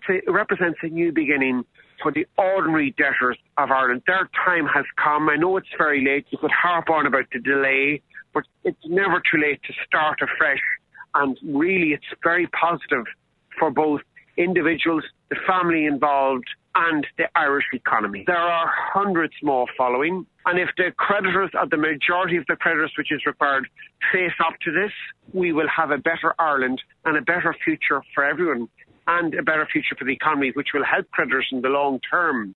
represents a new beginning for the ordinary debtors of Ireland. Their time has come. I know it's very late. You could harp on about the delay, but it's never too late to start afresh. And really, it's very positive for both individuals, the family involved, and the Irish economy. There are hundreds more following. And if the creditors, or the majority of the creditors which is required, face up to this, we will have a better Ireland and a better future for everyone, and a better future for the economy, which will help creditors in the long term.